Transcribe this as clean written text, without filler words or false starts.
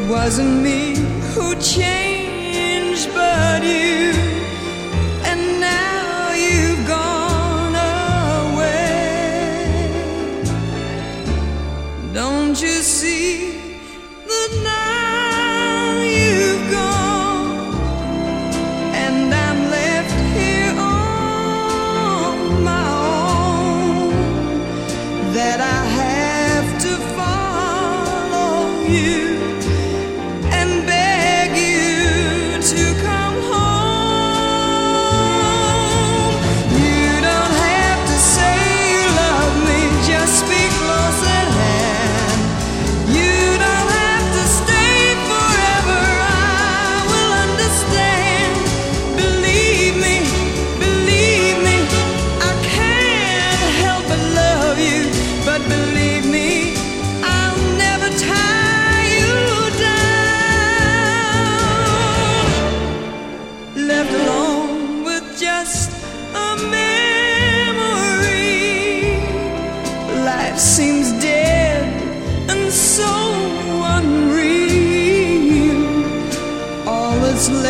wasn't me who changed, but you. And now you've gone away. Don't you see that now you've gone, and I'm left here on my own, that I have to follow you and beg you to come home. You don't have to say you love me, just speak close at hand. You don't have to stay forever, I will understand. Believe me, I can't help but love you, but believe me, I'll never tie you down. Left alone with just a memory, life seems dead and so unreal. All that's